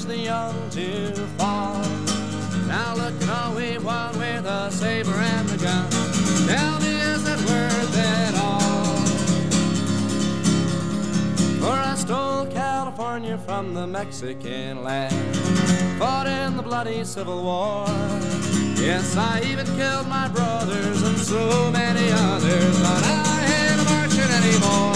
the young to fall. Now look at all we won with a saber and a gun. Tell me, is it worth it all? For I stole California from the Mexican land, fought in the bloody Civil War. Yes, I even killed my brothers and so many others, but I ain't marching anymore.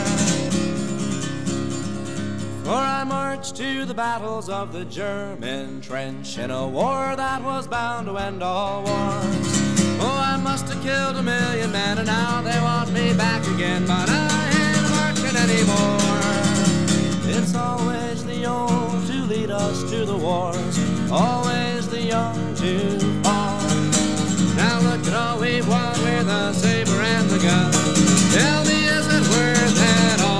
For I marched to the battles of the German trench in a war that was bound to end all wars. Oh, I must have killed 1 million men and now they want me back again, but I ain't marching anymore. It's always the old to lead us to the wars, always the young to fall. Now look at all we've won with a saber and the gun. Tell me, is it worth it all?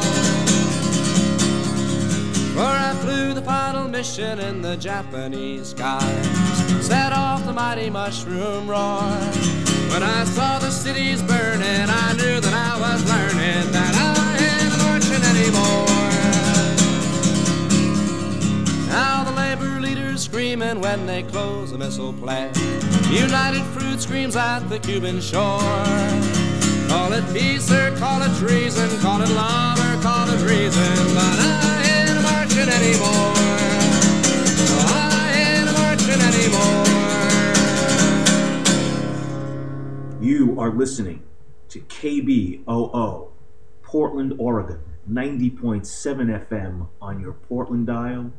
For I flew the final mission in the Japanese skies, set off the mighty mushroom roar. When I saw the cities burning, I knew that I was learning that I ain't marching anymore. Now the labor leaders screaming when they close a missile plant. United Fruit screams at the Cuban shore. Call it peace or call it treason, call it love or call it reason, but I ain't marching anymore. Oh, I ain't marching anymore. You are listening to KBOO, Portland, Oregon, 90.7 FM on your Portland dial,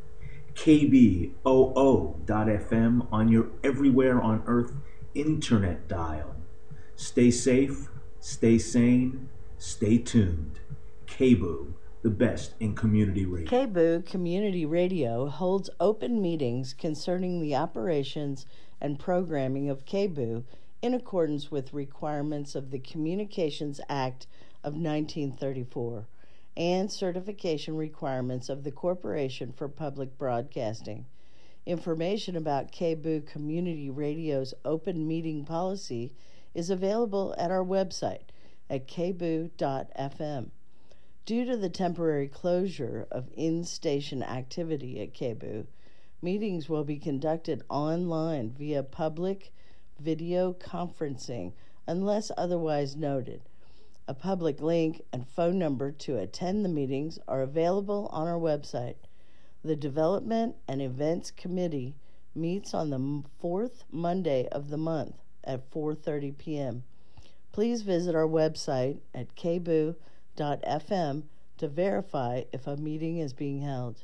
KBOO.FM on your everywhere on earth internet dial. Stay safe, stay sane, stay tuned. KBOO, the best in community radio. KBOO Community Radio holds open meetings concerning the operations and programming of KBOO in accordance with requirements of the Communications Act of 1934 and certification requirements of the Corporation for Public Broadcasting. Information about KBOO Community Radio's open meeting policy is available at our website at kboo.fm. Due to the temporary closure of in-station activity at KBOO, meetings will be conducted online via public video conferencing unless otherwise noted. A public link and phone number to attend the meetings are available on our website. The Development and Events Committee meets on the fourth Monday of the month at 4:30 p.m. Please visit our website at kboo.fm to verify if a meeting is being held.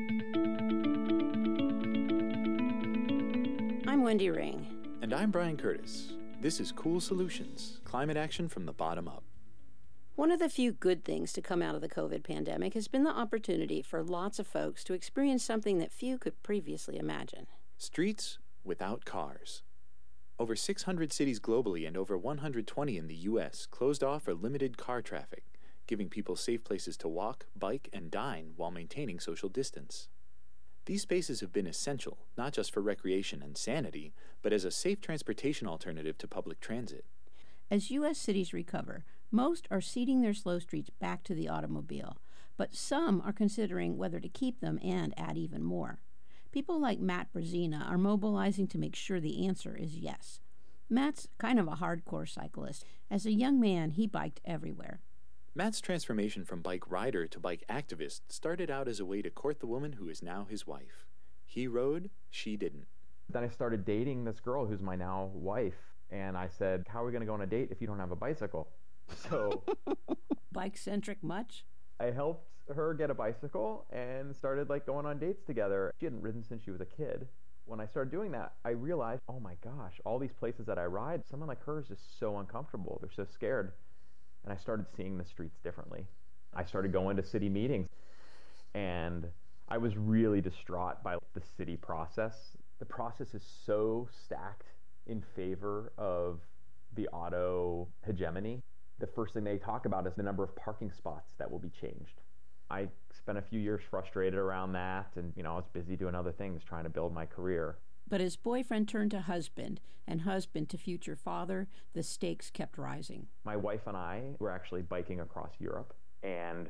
I'm Wendy Ring. And I'm Brian Curtis. This is Cool Solutions, climate action from the bottom up. One of the few good things to come out of the COVID pandemic has been the opportunity for lots of folks to experience something that few could previously imagine. Streets without cars. Over 600 cities globally and over 120 in the U.S. closed off or limited car traffic, giving people safe places to walk, bike, and dine while maintaining social distance. These spaces have been essential, not just for recreation and sanity, but as a safe transportation alternative to public transit. As U.S. cities recover, most are ceding their slow streets back to the automobile, but some are considering whether to keep them and add even more. People like Matt Brazina are mobilizing to make sure the answer is yes. Matt's kind of a hardcore cyclist. As a young man, he biked everywhere. Matt's transformation from bike rider to bike activist started out as a way to court the woman who is now his wife. He rode, she didn't. Then I started dating this girl who's my now wife, and I said, how are we going to go on a date if you don't have a bicycle? So Bike-centric much? I helped her get a bicycle and started going on dates together. She hadn't ridden since she was a kid. When I started doing that, I realized, oh my gosh, all these places that I ride, someone like her is just so uncomfortable. They're so scared. And I started seeing the streets differently. I started going to city meetings, and I was really distraught by the city process. The process is so stacked in favor of the auto hegemony. The first thing they talk about is the number of parking spots that will be changed. I spent a few years frustrated around that, and I was busy doing other things, trying to build my career. But as boyfriend turned to husband, and husband to future father, the stakes kept rising. My wife and I were actually biking across Europe, and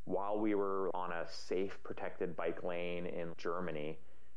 While we were on a safe, protected bike lane in Germany,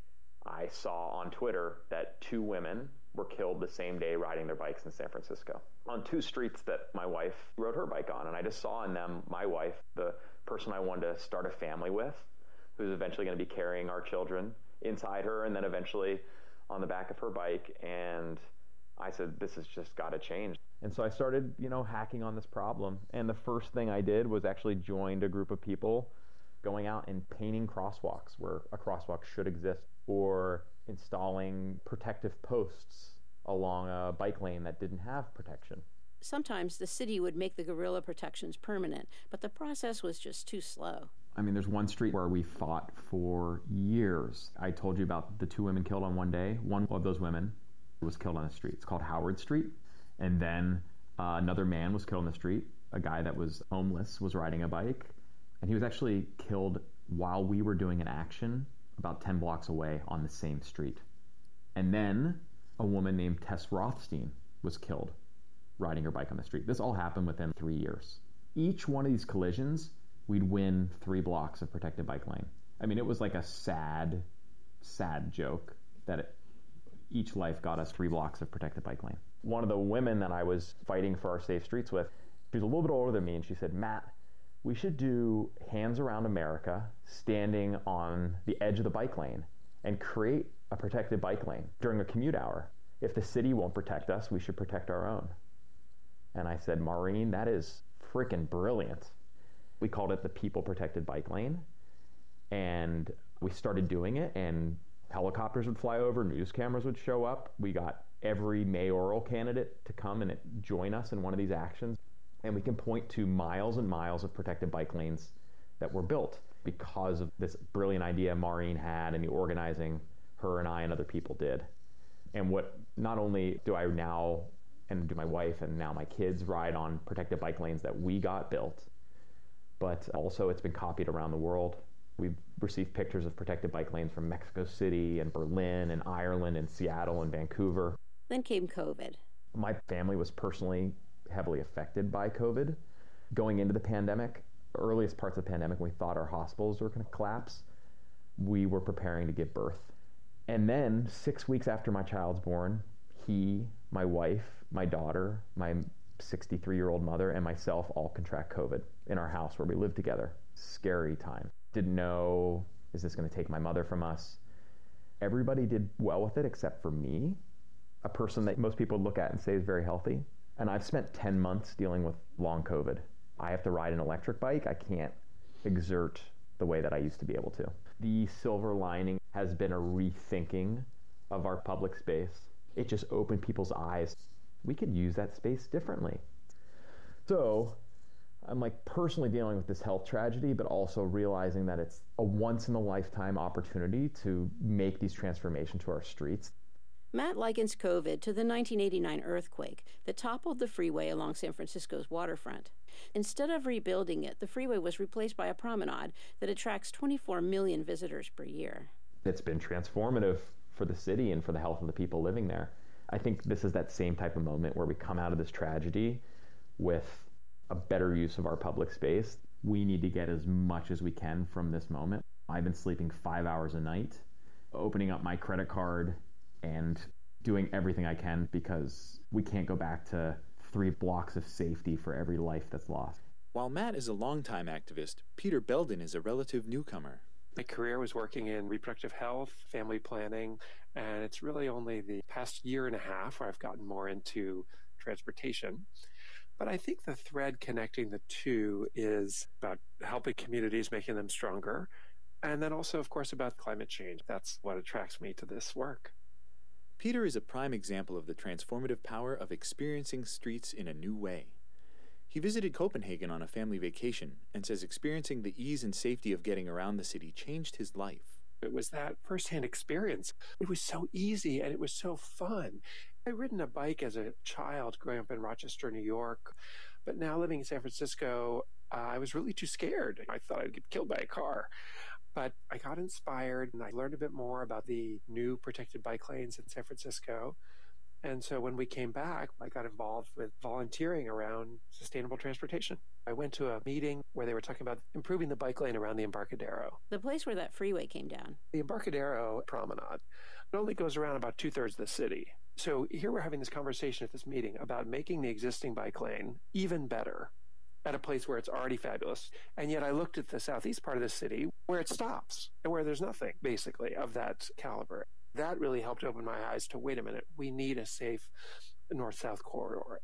I saw on Twitter that 2 women were killed the same day riding their bikes in San Francisco on 2 streets that my wife rode her bike on. And I just saw in them my wife, the person I wanted to start a family with, who's eventually going to be carrying our children inside her and then eventually on the back of her bike. And I said, this has just got to change. And so I started, hacking on this problem. And the first thing I did was actually joined a group of people going out and painting crosswalks where a crosswalk should exist, or installing protective posts along a bike lane that didn't have protection. Sometimes the city would make the guerrilla protections permanent, but the process was just too slow. I mean, there's one street where we fought for years. I told you about the 2 women killed on one day. One of those women was killed on a street. It's called Howard Street. And then another man was killed on the street. A guy that was homeless was riding a bike. And he was actually killed while we were doing an action about 10 blocks away on the same street. And then a woman named Tess Rothstein was killed riding her bike on the street. This all happened within 3 years. Each one of these collisions, we'd win 3 blocks of protected bike lane. I mean, it was like a sad, sad joke that each life got us 3 blocks of protected bike lane. One of the women that I was fighting for our safe streets with, she was a little bit older than me, and she said, Matt, we should do Hands Around America standing on the edge of the bike lane and create a protected bike lane during a commute hour. If the city won't protect us, we should protect our own. And I said, Maureen, that is freaking brilliant. We called it the People Protected Bike Lane. And we started doing it, and helicopters would fly over, news cameras would show up. We got every mayoral candidate to come and join us in one of these actions. And we can point to miles and miles of protected bike lanes that were built because of this brilliant idea Maureen had and the organizing her and I and other people did. And what not only do I now, and do my wife and now my kids ride on protected bike lanes that we got built, but also it's been copied around the world. We've received pictures of protected bike lanes from Mexico City and Berlin and Ireland and Seattle and Vancouver. Then came COVID. My family was personally heavily affected by COVID. Going into the pandemic, earliest parts of the pandemic, when we thought our hospitals were going to collapse, we were preparing to give birth. And then 6 weeks after my child's born, he, my wife, my daughter, my 63-year-old mother, and myself all contract COVID in our house where we lived together. Scary time. Didn't know, is this going to take my mother from us? Everybody did well with it except for me, a person that most people look at and say is very healthy. And I've spent 10 months dealing with long COVID. I have to ride an electric bike. I can't exert the way that I used to be able to. The silver lining has been a rethinking of our public space. It just opened people's eyes. We could use that space differently. So I'm personally dealing with this health tragedy, but also realizing that it's a once-in-a-lifetime opportunity to make these transformations to our streets. Matt likens COVID to the 1989 earthquake that toppled the freeway along San Francisco's waterfront. Instead of rebuilding it, the freeway was replaced by a promenade that attracts 24 million visitors per year. It's been transformative for the city and for the health of the people living there. I think this is that same type of moment where we come out of this tragedy with a better use of our public space. We need to get as much as we can from this moment. I've been sleeping 5 hours a night, opening up my credit card and doing everything I can because we can't go back to 3 blocks of safety for every life that's lost. While Matt is a longtime activist, Peter Belden is a relative newcomer. My career was working in reproductive health, family planning, and it's really only the past year and a half where I've gotten more into transportation. But I think the thread connecting the two is about helping communities, making them stronger, and then also, of course, about climate change. That's what attracts me to this work. Peter is a prime example of the transformative power of experiencing streets in a new way. He visited Copenhagen on a family vacation and says experiencing the ease and safety of getting around the city changed his life. It was that firsthand experience. It was so easy and it was so fun. I'd ridden a bike as a child growing up in Rochester, New York, but now living in San Francisco, I was really too scared. I thought I'd get killed by a car. But I got inspired and I learned a bit more about the new protected bike lanes in San Francisco. And so when we came back, I got involved with volunteering around sustainable transportation. I went to a meeting where they were talking about improving the bike lane around the Embarcadero. The place where that freeway came down. The Embarcadero promenade, it only goes around about 2/3 of the city. So here we're having this conversation at this meeting about making the existing bike lane even better at a place where it's already fabulous. And yet I looked at the southeast part of the city where it stops and where there's nothing, basically, of that caliber. That really helped open my eyes to, wait a minute, we need a safe north-south corridor.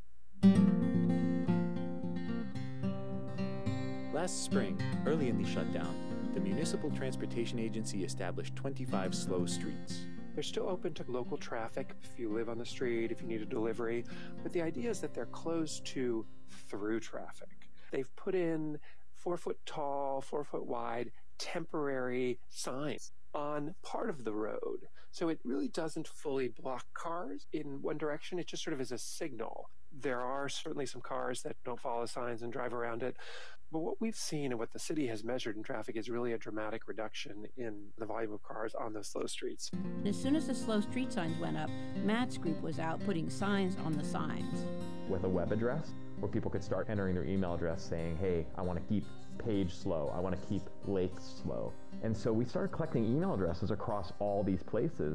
Last spring, early in the shutdown, the Municipal Transportation Agency established 25 slow streets. They're still open to local traffic if you live on the street, if you need a delivery, but the idea is that they're closed to through traffic. They've put in 4-foot tall, 4-foot wide, temporary signs on part of the road. So it really doesn't fully block cars in one direction. It just sort of is a signal. There are certainly some cars that don't follow signs and drive around it. But what we've seen and what the city has measured in traffic is really a dramatic reduction in the volume of cars on those slow streets. As soon as the slow street signs went up, Matt's group was out putting signs on the signs. With a web address where people could start entering their email address saying, hey, I want to keep Page slow, I want to keep Lake slow. And so we started collecting email addresses across all these places,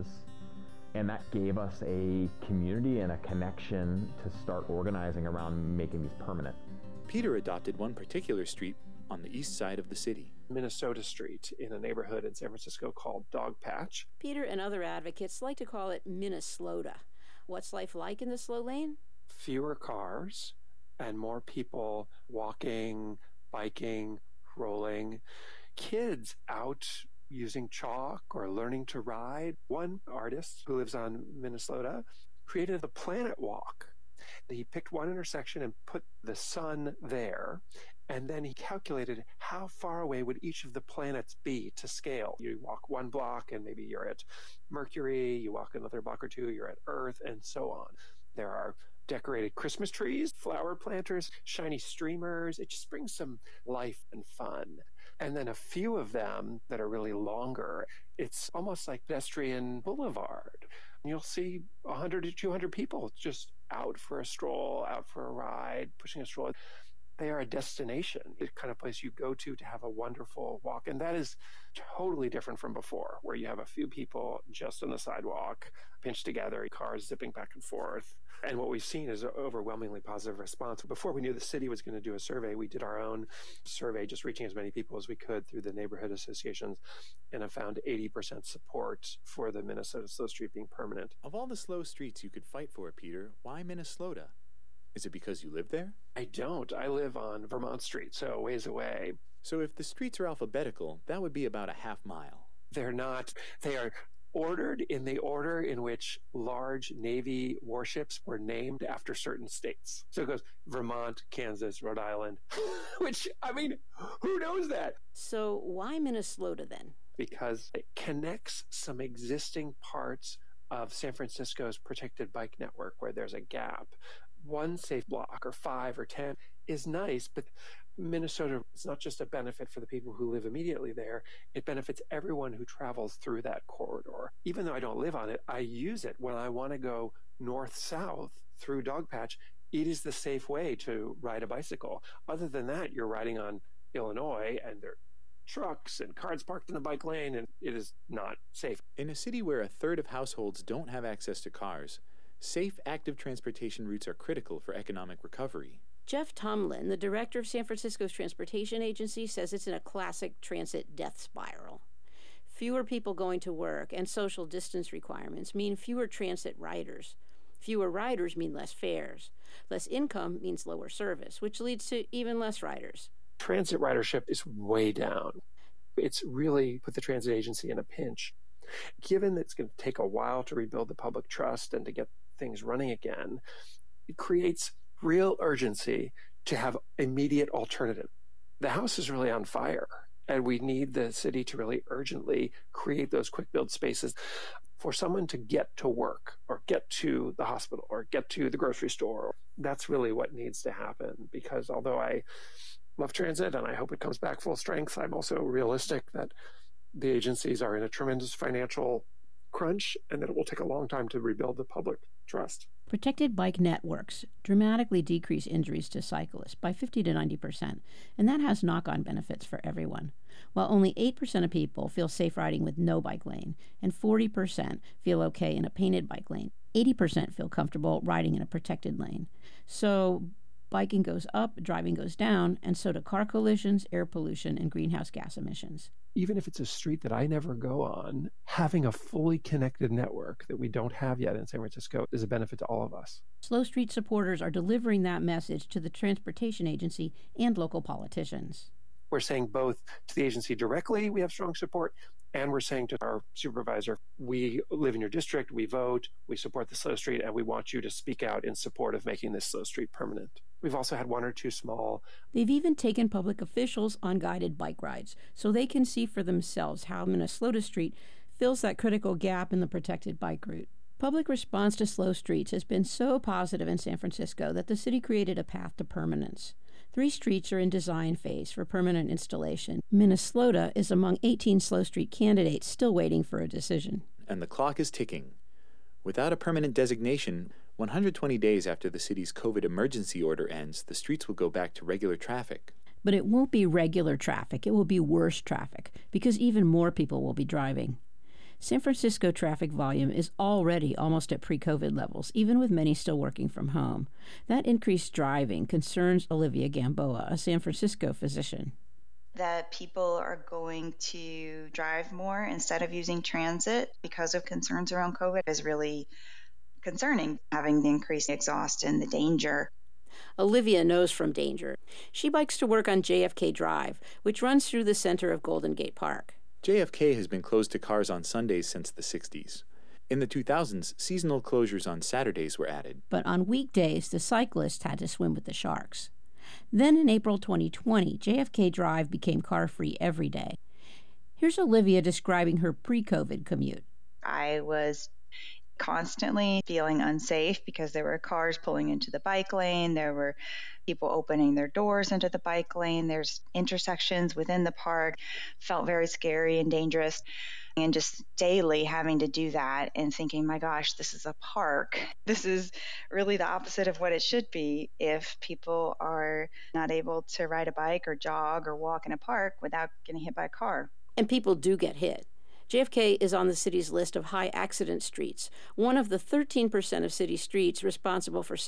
and that gave us a community and a connection to start organizing around making these permanent. Peter adopted one particular street on the east side of the city. Minnesota Street in a neighborhood in San Francisco called Dogpatch. Peter and other advocates like to call it Minneslota. What's life like in the slow lane? Fewer cars and more people walking, biking, rolling, kids out using chalk or learning to ride. One artist who lives on Minnesota created the Planet Walk. He picked one intersection and put the sun there, and then he calculated how far away would each of the planets be to scale. You walk one block and maybe you're at Mercury, you walk another block or two, you're at Earth, and so on. There are decorated Christmas trees, flower planters, shiny streamers. It just brings some life and fun. And then a few of them that are really longer, it's almost like pedestrian boulevard. You'll see 100 to 200 people just out for a stroll, out for a ride, pushing a stroller. They are a destination, the kind of place you go to have a wonderful walk. And that is totally different from before, where you have a few people just on the sidewalk, pinched together, cars zipping back and forth. And what we've seen is an overwhelmingly positive response. Before we knew the city was going to do a survey, we did our own survey, just reaching as many people as we could through the neighborhood associations, and have found 80% support for the Minnesota Slow Street being permanent. Of all the slow streets you could fight for, Peter, why Minnesota? Is it because you live there? I don't. I live on Vermont Street, so a ways away. So if the streets are alphabetical, that would be about a half mile. They're not. They are ordered in the order in which large Navy warships were named after certain states. So it goes Vermont, Kansas, Rhode Island, which, I mean, who knows that? So why Minnesota then? Because it connects some existing parts of San Francisco's protected bike network where there's a gap. One safe block or 5 or 10 is nice, but Minnesota is not just a benefit for the people who live immediately there. It benefits everyone who travels through that corridor. Even though I don't live on it, I use it when I want to go north-south through Dogpatch. It is the safe way to ride a bicycle. Other than that, you're riding on Illinois and there are trucks and cars parked in the bike lane, and it is not safe. In a city where a third of households don't have access to cars, safe, active transportation routes are critical for economic recovery. Jeff Tomlin, the director of San Francisco's transportation agency, says it's in a classic transit death spiral. Fewer people going to work and social distance requirements mean fewer transit riders. Fewer riders mean less fares. Less income means lower service, which leads to even less riders. Transit ridership is way down. It's really put the transit agency in a pinch. Given that it's going to take a while to rebuild the public trust and to get things running again, it creates real urgency to have immediate alternative. The house is really on fire, and we need the city to really urgently create those quick build spaces for someone to get to work or get to the hospital or get to the grocery store. That's really what needs to happen, because although I love transit and I hope it comes back full strength, I'm also realistic that the agencies are in a tremendous financial crunch and that it will take a long time to rebuild the public trust. Protected bike networks dramatically decrease injuries to cyclists by 50 to 90%, and that has knock-on benefits for everyone. While only 8% of people feel safe riding with no bike lane, and 40% feel okay in a painted bike lane, 80% feel comfortable riding in a protected lane. So biking goes up, driving goes down, and so do car collisions, air pollution, and greenhouse gas emissions. Even if it's a street that I never go on, having a fully connected network that we don't have yet in San Francisco is a benefit to all of us. Slow Street supporters are delivering that message to the Transportation Agency and local politicians. We're saying both to the agency directly, we have strong support, and we're saying to our supervisor, we live in your district, we vote, we support the slow street, and we want you to speak out in support of making this slow street permanent. We've also had one or two small... They've even taken public officials on guided bike rides so they can see for themselves how Minnesota Street fills that critical gap in the protected bike route. Public response to slow streets has been so positive in San Francisco that the city created a path to permanence. 3 streets are in design phase for permanent installation. Minnesota is among 18 slow street candidates still waiting for a decision. And the clock is ticking. Without a permanent designation, 120 days after the city's COVID emergency order ends, the streets will go back to regular traffic. But it won't be regular traffic. It will be worse traffic because even more people will be driving. San Francisco traffic volume is already almost at pre-COVID levels, even with many still working from home. That increased driving concerns Olivia Gamboa, a San Francisco physician. That people are going to drive more instead of using transit because of concerns around COVID is really concerning, having the increased exhaust and the danger. Olivia knows from danger. She bikes to work on JFK Drive, which runs through the center of Golden Gate Park. JFK has been closed to cars on Sundays since the 60s. In the 2000s, seasonal closures on Saturdays were added. But on weekdays, the cyclists had to swim with the sharks. Then in April 2020, JFK Drive became car-free every day. Here's Olivia describing her pre-COVID commute. I was constantly feeling unsafe because there were cars pulling into the bike lane. There were people opening their doors into the bike lane. There's intersections within the park. Felt very scary and dangerous. And just daily having to do that and thinking, my gosh, this is a park. This is really the opposite of what it should be if people are not able to ride a bike or jog or walk in a park without getting hit by a car. And people do get hit. JFK is on the city's list of high accident streets, one of the 13% of city streets responsible for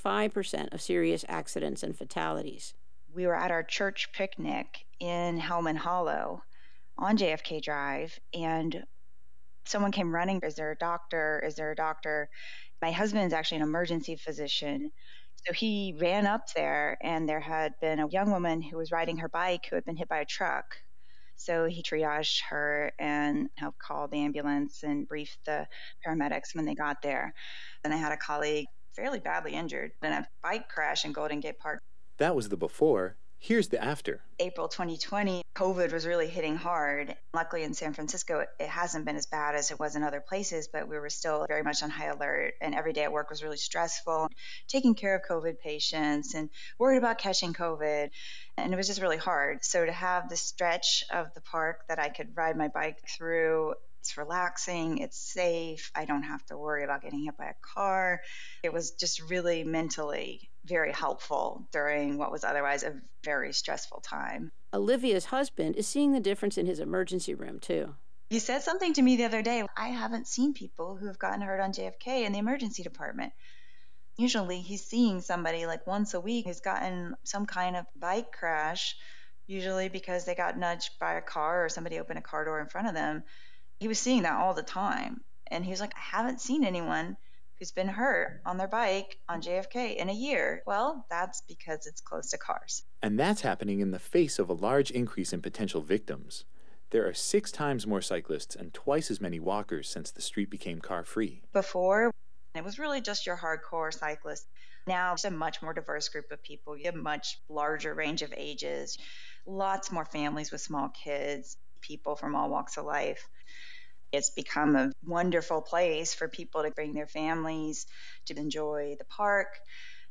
75% of serious accidents and fatalities. We were at our church picnic in Hellman Hollow on JFK Drive, and someone came running. Is there a doctor? Is there a doctor? My husband is actually an emergency physician. So he ran up there, and there had been a young woman who was riding her bike who had been hit by a truck. So he triaged her and helped call the ambulance and briefed the paramedics when they got there. Then I had a colleague fairly badly injured in a bike crash in Golden Gate Park. That was the before. Here's the after. April 2020, COVID was really hitting hard. Luckily in San Francisco, it hasn't been as bad as it was in other places, but we were still very much on high alert. And every day at work was really stressful, taking care of COVID patients and worried about catching COVID. And it was just really hard. So to have this stretch of the park that I could ride my bike through, it's relaxing, it's safe, I don't have to worry about getting hit by a car. It was just really mentally very helpful during what was otherwise a very stressful time. Olivia's husband is seeing the difference in his emergency room, too. He said something to me the other day. I haven't seen people who have gotten hurt on JFK in the emergency department. Usually he's seeing somebody like once a week who's gotten some kind of bike crash, usually because they got nudged by a car or somebody opened a car door in front of them. He was seeing that all the time. And he was like, I haven't seen anyone who's been hurt on their bike on JFK in a year. Well, that's because it's close to cars. And that's happening in the face of a large increase in potential victims. There are 6 times more cyclists and twice as many walkers since the street became car-free. Before, it was really just your hardcore cyclists. Now it's a much more diverse group of people. You have a much larger range of ages, lots more families with small kids, people from all walks of life. It's become a wonderful place for people to bring their families to enjoy the park.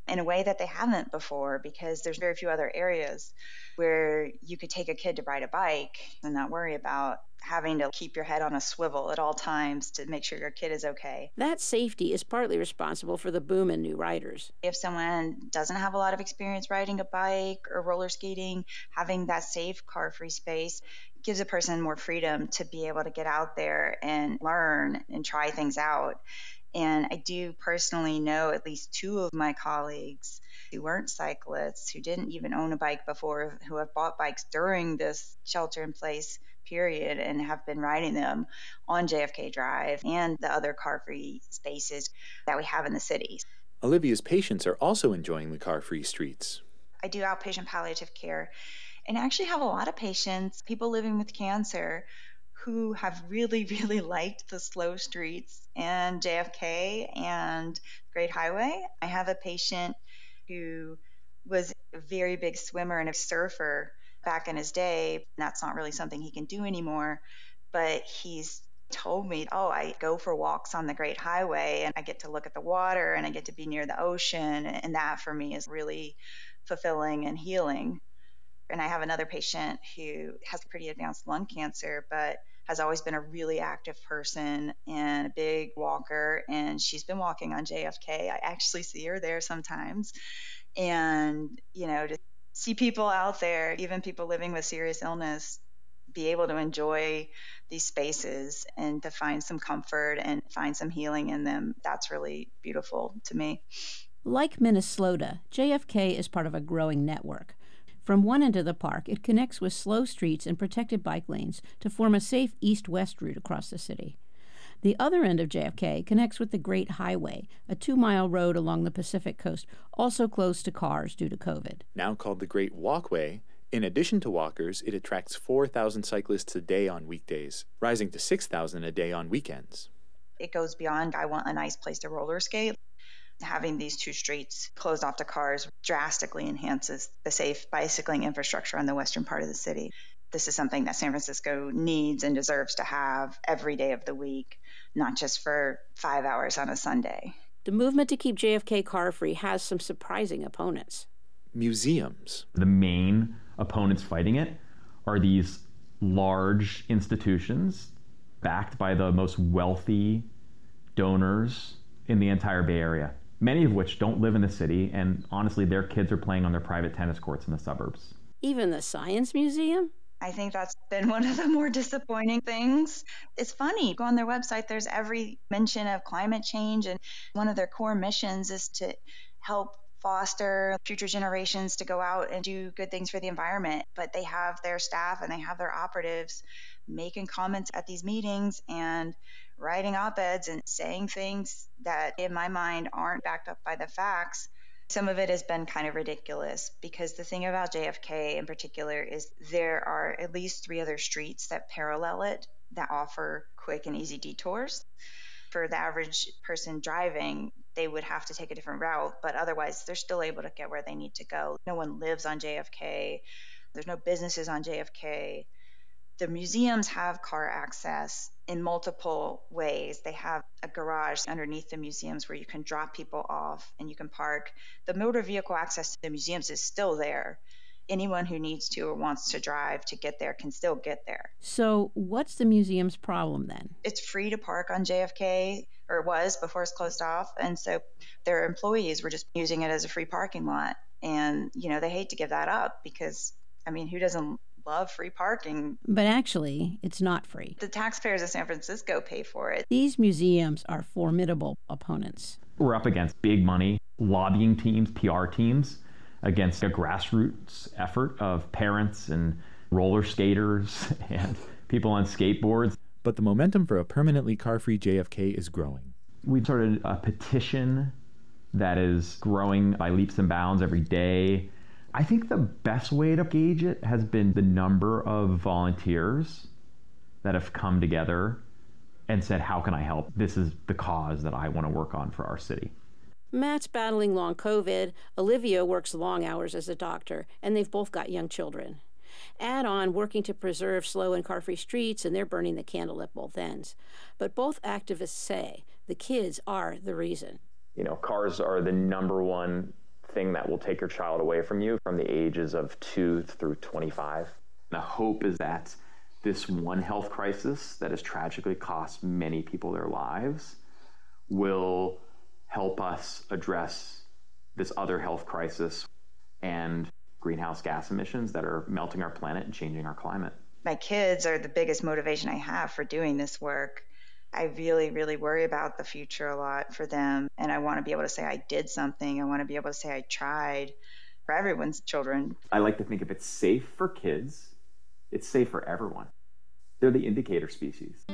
in a way that they haven't before, because there's very few other areas where you could take a kid to ride a bike and not worry about having to keep your head on a swivel at all times to make sure your kid is okay. That safety is partly responsible for the boom in new riders. If someone doesn't have a lot of experience riding a bike or roller skating, having that safe car-free space gives a person more freedom to be able to get out there and learn and try things out. And I do personally know at least 2 of my colleagues who weren't cyclists, who didn't even own a bike before, who have bought bikes during this shelter-in-place period and have been riding them on JFK Drive and the other car-free spaces that we have in the city. Olivia's patients are also enjoying the car-free streets. I do outpatient palliative care and actually have a lot of patients, people living with cancer, who have really, really liked the slow streets and JFK and Great Highway. I have a patient who was a very big swimmer and a surfer back in his day. That's not really something he can do anymore, but he's told me, oh, I go for walks on the Great Highway and I get to look at the water and I get to be near the ocean. And that for me is really fulfilling and healing. And I have another patient who has pretty advanced lung cancer, but has always been a really active person and a big walker. And she's been walking on JFK. I actually see her there sometimes. And, you know, to see people out there, even people living with serious illness, be able to enjoy these spaces and to find some comfort and find some healing in them, that's really beautiful to me. Like Minnesota, JFK is part of a growing network. From one end of the park, it connects with slow streets and protected bike lanes to form a safe east-west route across the city. The other end of JFK connects with the Great Highway, a 2-mile road along the Pacific coast, also closed to cars due to COVID. Now called the Great Walkway, in addition to walkers, it attracts 4,000 cyclists a day on weekdays, rising to 6,000 a day on weekends. It goes beyond, I want a nice place to roller skate. Having these 2 streets closed off to cars drastically enhances the safe bicycling infrastructure on the western part of the city. This is something that San Francisco needs and deserves to have every day of the week, not just for 5 hours on a Sunday. The movement to keep JFK car-free has some surprising opponents. Museums. The main opponents fighting it are these large institutions backed by the most wealthy donors in the entire Bay Area, many of which don't live in the city, and honestly, their kids are playing on their private tennis courts in the suburbs. Even the Science Museum? I think that's been one of the more disappointing things. It's funny, go on their website, there's every mention of climate change, and one of their core missions is to help foster future generations to go out and do good things for the environment. But they have their staff and they have their operatives making comments at these meetings and writing op-eds and saying things that, in my mind, aren't backed up by the facts. Some of it has been kind of ridiculous, because the thing about JFK in particular is there are at least 3 other streets that parallel it that offer quick and easy detours. For the average person driving, they would have to take a different route, but otherwise they're still able to get where they need to go. No one lives on JFK. There's no businesses on JFK. The museums have car access in multiple ways. They have a garage underneath the museums where you can drop people off and you can park. The motor vehicle access to the museums is still there. Anyone who needs to or wants to drive to get there can still get there. So what's the museum's problem then? It's free to park on JFK, or it was before it's closed off. And so their employees were just using it as a free parking lot. And, you know, they hate to give that up because, I mean, who doesn't love free parking? But actually, it's not free. The taxpayers of San Francisco pay for it. These museums are formidable opponents. We're up against big money, lobbying teams, PR teams, against a grassroots effort of parents and roller skaters and people on skateboards. But the momentum for a permanently car-free JFK is growing. We've started a petition that is growing by leaps and bounds every day. I think the best way to gauge it has been the number of volunteers that have come together and said, how can I help? This is the cause that I want to work on for our city. Matt's battling long COVID. Olivia works long hours as a doctor, and they've both got young children. Add on working to preserve slow and car-free streets, and they're burning the candle at both ends. But both activists say the kids are the reason. You know, cars are the number one thing that will take your child away from you from the ages of 2 through 25. The hope is that this one health crisis that has tragically cost many people their lives will help us address this other health crisis and greenhouse gas emissions that are melting our planet and changing our climate. My kids are the biggest motivation I have for doing this work. I really, really worry about the future a lot for them. And I want to be able to say I did something. I want to be able to say I tried for everyone's children. I like to think if it's safe for kids, it's safe for everyone. They're the indicator species.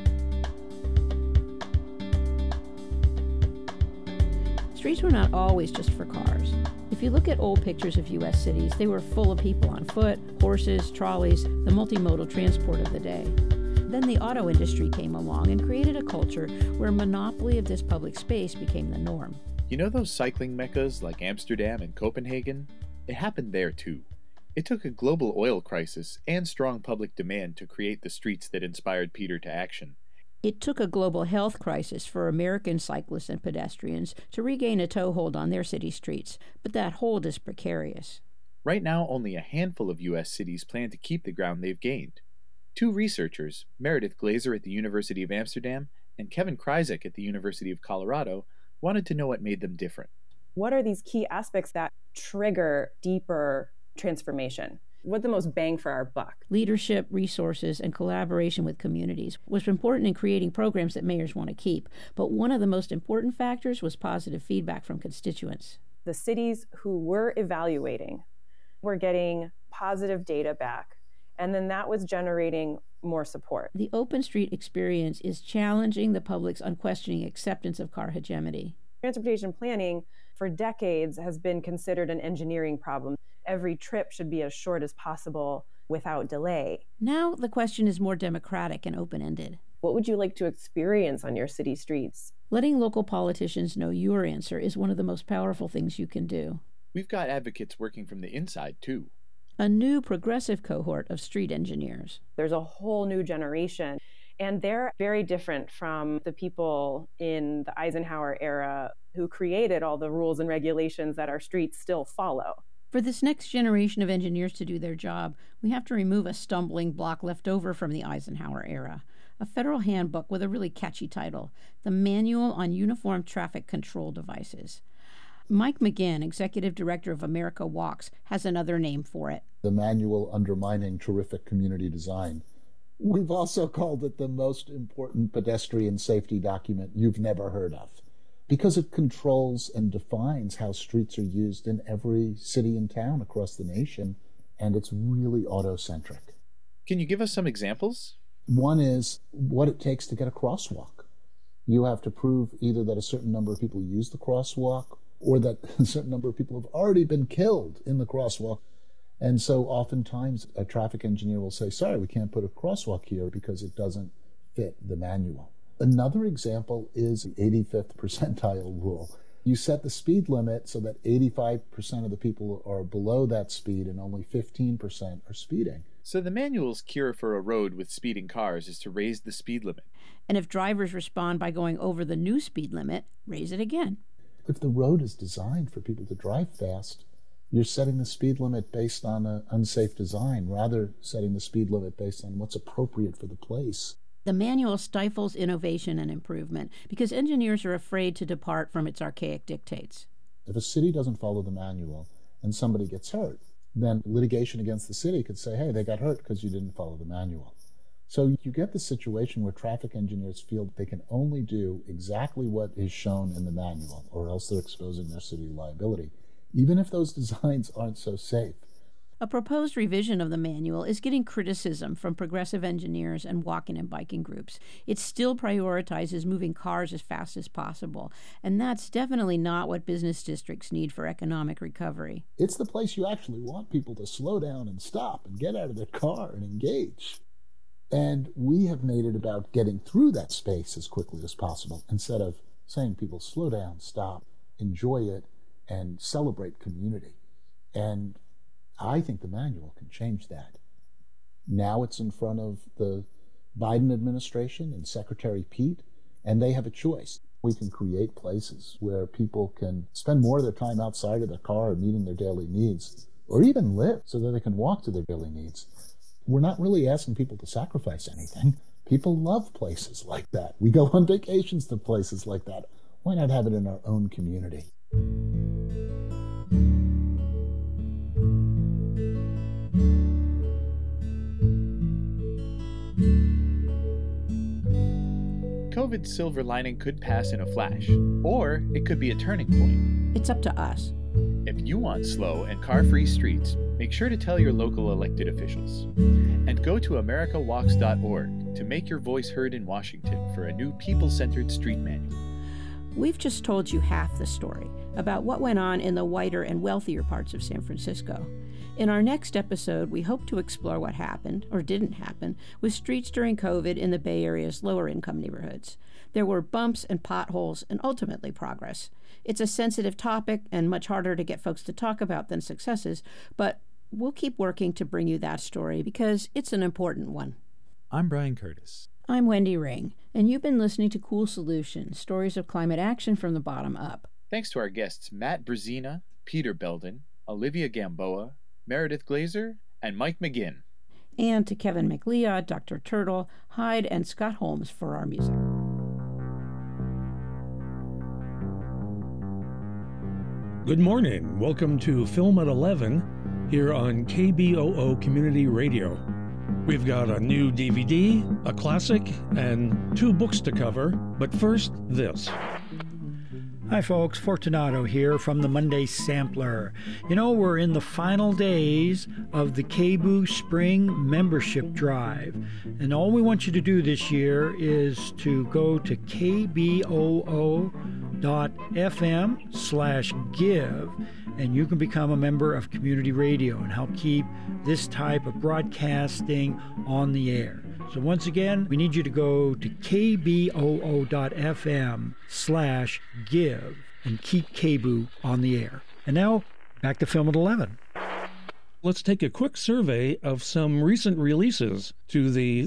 Streets were not always just for cars. If you look at old pictures of U.S. cities, they were full of people on foot, horses, trolleys, the multimodal transport of the day. Then the auto industry came along and created a culture where monopoly of this public space became the norm. You know those cycling meccas like Amsterdam and Copenhagen? It happened there too. It took a global oil crisis and strong public demand to create the streets that inspired Peter to action. It took a global health crisis for American cyclists and pedestrians to regain a toehold on their city streets, but that hold is precarious. Right now, only a handful of U.S. cities plan to keep the ground they've gained. Two researchers, Meredith Glazer at the University of Amsterdam and Kevin Kryzak at the University of Colorado, wanted to know what made them different. What are these key aspects that trigger deeper transformation? What the most bang for our buck? Leadership, resources, and collaboration with communities was important in creating programs that mayors want to keep. But one of the most important factors was positive feedback from constituents. The cities who were evaluating were getting positive data back, and then that was generating more support. The open street experience is challenging the public's unquestioning acceptance of car hegemony. Transportation planning for decades has been considered an engineering problem. Every trip should be as short as possible without delay. Now the question is more democratic and open-ended. What would you like to experience on your city streets? Letting local politicians know your answer is one of the most powerful things you can do. We've got advocates working from the inside, too. A new progressive cohort of street engineers. There's a whole new generation, and they're very different from the people in the Eisenhower era who created all the rules and regulations that our streets still follow. For this next generation of engineers to do their job, we have to remove a stumbling block left over from the Eisenhower era. A federal handbook with a really catchy title, The Manual on Uniform Traffic Control Devices. Mike McGinn, Executive Director of America Walks, has another name for it. The Manual Undermining Terrific Community Design. We've also called it the most important pedestrian safety document you've never heard of, because it controls and defines how streets are used in every city and town across the nation, and it's really auto-centric. Can you give us some examples? One is what it takes to get a crosswalk. You have to prove either that a certain number of people use the crosswalk or that a certain number of people have already been killed in the crosswalk. And so oftentimes a traffic engineer will say, sorry, we can't put a crosswalk here because it doesn't fit the manual. Another example is the 85th percentile rule. You set the speed limit so that 85% of the people are below that speed and only 15% are speeding. So the manual's cure for a road with speeding cars is to raise the speed limit. And if drivers respond by going over the new speed limit, raise it again. If the road is designed for people to drive fast, you're setting the speed limit based on an unsafe design, rather setting the speed limit based on what's appropriate for the place. The manual stifles innovation and improvement because engineers are afraid to depart from its archaic dictates. If a city doesn't follow the manual and somebody gets hurt, then litigation against the city could say, hey, they got hurt because you didn't follow the manual. So you get the situation where traffic engineers feel that they can only do exactly what is shown in the manual, or else they're exposing their city to liability, even if those designs aren't so safe. A proposed revision of the manual is getting criticism from progressive engineers and walking and biking groups. It still prioritizes moving cars as fast as possible, and that's definitely not what business districts need for economic recovery. It's the place you actually want people to slow down and stop and get out of their car and engage. And we have made it about getting through that space as quickly as possible, instead of saying people slow down, stop, enjoy it, and celebrate community. And I think the manual can change that. Now it's in front of the Biden administration and Secretary Pete, and they have a choice. We can create places where people can spend more of their time outside of their car meeting their daily needs, or even live so that they can walk to their daily needs. We're not really asking people to sacrifice anything. People love places like that. We go on vacations to places like that. Why not have it in our own community? COVID's silver lining could pass in a flash, or it could be a turning point. It's up to us. If you want slow and car-free streets, make sure to tell your local elected officials. And go to americawalks.org to make your voice heard in Washington for a new people-centered street manual. We've just told you half the story about what went on in the whiter and wealthier parts of San Francisco. In our next episode, we hope to explore what happened, or didn't happen, with streets during COVID in the Bay Area's lower-income neighborhoods. There were bumps and potholes and ultimately progress. It's a sensitive topic and much harder to get folks to talk about than successes, but we'll keep working to bring you that story because it's an important one. I'm Brian Curtis. I'm Wendy Ring, and you've been listening to Cool Solutions, stories of climate action from the bottom up. Thanks to our guests Matt Brzezina, Peter Belden, Olivia Gamboa, Meredith Glazer, and Mike McGinn. And to Kevin McLeod, Dr. Turtle, Hyde, and Scott Holmes for our music. Good morning. Welcome to Film at 11 here on KBOO Community Radio. We've got a new DVD, a classic, and 2 books to cover. But first, this. Hi folks, Fortunato here from the Monday Sampler. You know, we're in the final days of the KBOO Spring Membership Drive. And all we want you to do this year is to go to kboo.fm/give, and you can become a member of Community Radio and help keep this type of broadcasting on the air. So once again, we need you to go to kboo.fm/give and keep KBOO on the air. And now, back to Film at 11. Let's take a quick survey of some recent releases to the